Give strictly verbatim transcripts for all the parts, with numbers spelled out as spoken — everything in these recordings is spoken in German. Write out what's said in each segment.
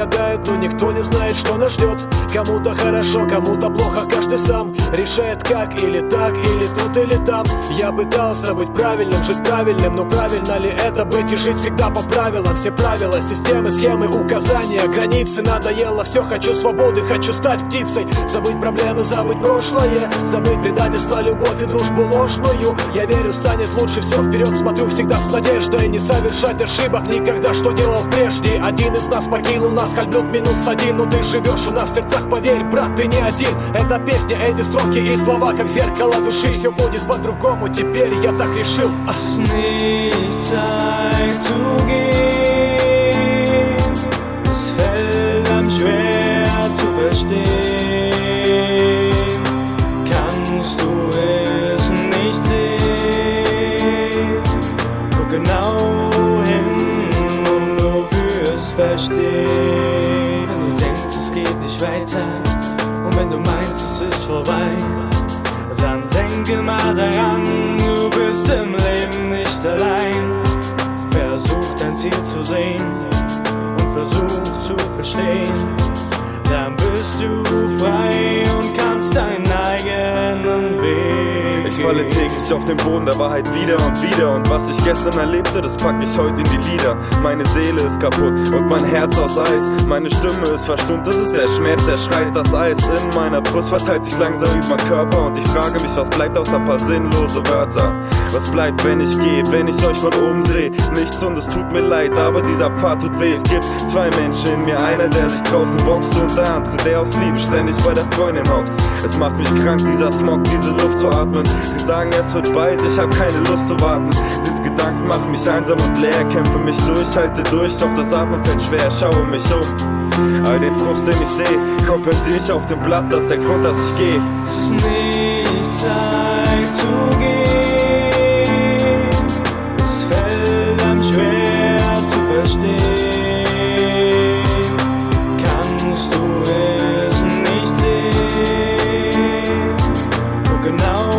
страдает, но никто не знает, что нас ждет. Кому-то хорошо, кому-то плохо, каждый сам решает как, или так, или тут, или там. Я пытался быть правильным, жить правильным, но правильно ли это быть и жить всегда по правилам? Все правила, системы, схемы, указания, границы. Надоело все, хочу свободы, хочу стать птицей. Забыть проблемы, забыть прошлое, забыть предательство, любовь и дружбу ложную. Я верю, станет лучше, все вперед смотрю всегда с надеждой. Не совершать ошибок никогда, что делал прежде. Один из нас покинул нас, кольнут минус один. Но ты живешь у нас в сердцах, поверь, брат, ты не один. Эта песня, эти строки и слова, как зеркало души. Все будет по-другому, теперь я так решил. Es ist nicht Zeit zu gehen. Es fällt einem schwer zu verstehen. Kannst du es nicht sehen? Guck genau hin und du wirst verstehen. Wenn du denkst, es geht nicht weiter und wenn du meinst, es ist vorbei, dann denke mal daran, du bist im Leben nicht allein. Versuch dein Ziel zu sehen und versuch zu verstehen. Dann bist du frei und kannst deinen eigenen Weg. Ich falle täglich auf den Boden der Wahrheit wieder und wieder. Und was ich gestern erlebte, das pack ich heute in die Lieder. Meine Seele ist kaputt und mein Herz aus Eis. Meine Stimme ist verstummt, das ist der Schmerz, der schreit das Eis. In meiner Brust verteilt sich langsam über meinen Körper. Und ich frage mich, was bleibt außer paar sinnlose Wörter? Was bleibt, wenn ich gehe, wenn ich euch von oben sehe? Nichts und es tut mir leid, aber dieser Pfad tut weh. Es gibt zwei Menschen in mir, einer, der sich draußen boxt und der andere, der aus Liebe ständig bei der Freundin hockt. Es macht mich krank, dieser Smog, diese Luft zu atmen. Sie sagen, es wird bald, ich hab keine Lust zu warten. Diese Gedanken machen mich einsam und leer, kämpfe mich durch, halte durch, doch das Atmen fällt schwer, schaue mich um. All den Frust, den ich sehe, kompensiere ich auf dem Blatt, das ist der Grund, dass ich gehe. Es ist nicht Zeit zu gehen. Es fällt einem schwer zu verstehen. Kannst du es nicht sehen? Guck genau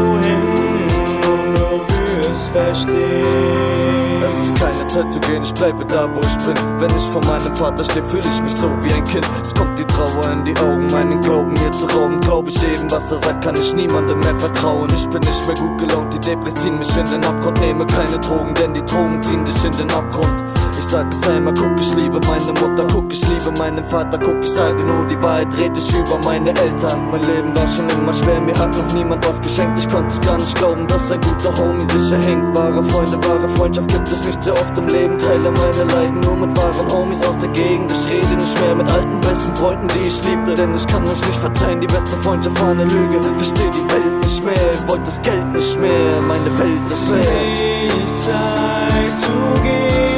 verstehen. Es ist keine Zeit zu gehen, ich bleibe da, wo ich bin. Wenn ich vor meinem Vater stehe, fühle ich mich so wie ein Kind. Es kommt die Trauer in die Augen, meinen Glauben mir zu rauben. Glaub ich eben, was er sagt, kann ich niemandem mehr vertrauen. Ich bin nicht mehr gut gelaunt, die Depris ziehen mich in den Abgrund. Nehme keine Drogen, denn die Drogen ziehen dich in den Abgrund. Ich sag es einmal, guck, ich liebe meine Mutter, guck, ich liebe meinen Vater, guck, ich sage nur die Wahrheit, red ich über meine Eltern. Mein Leben war schon immer schwer, mir hat noch niemand was geschenkt. Ich konnte es gar nicht glauben, dass ein guter Homie sich erhängt. Wahre Freunde, wahre Freundschaft gibt es nicht sehr oft im Leben. Teile meine Leiden nur mit wahren Homies aus der Gegend. Ich rede nicht mehr mit alten besten Freunden, die ich liebte, denn ich kann euch nicht verzeihen, die beste Freundschaft war eine Lüge. Versteh die Welt nicht mehr, wollt das Geld nicht mehr, meine Welt ist leer. Nicht Zeit zu gehen.